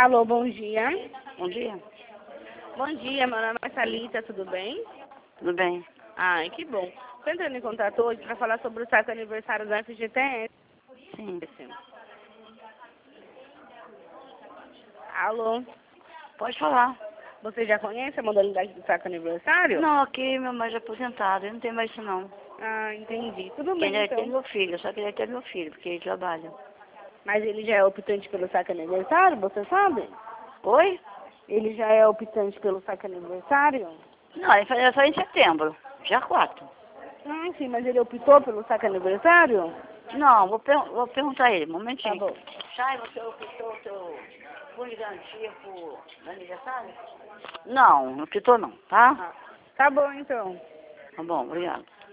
Alô, bom dia. Bom dia. Bom dia, meu nome é Thalita, tudo bem? Tudo bem? Ai, que bom. Estou entrando em contato hoje para falar sobre o saque aniversário do FGTS. Sim. Alô, Pode falar. você já conhece a modalidade do saque aniversário? Não, aqui meu mãe é aposentado, eu não tenho mais isso não. Ah, entendi. Tudo Quem bem, deve ter então. meu filho, só queria ter meu filho, porque ele trabalha. Mas ele já é optante pelo saque aniversário, você sabe? Oi? Ele já é optante pelo saque aniversário? Não, ele fazia só em setembro, dia 4. Ah, sim, mas ele optou pelo saque aniversário? Não, vou perguntar a ele, um momentinho. Tá bom. Chay, você optou o seu fundo de garantia pro aniversário? Não, não optou não, tá? Ah, tá bom, então. Tá bom, obrigado.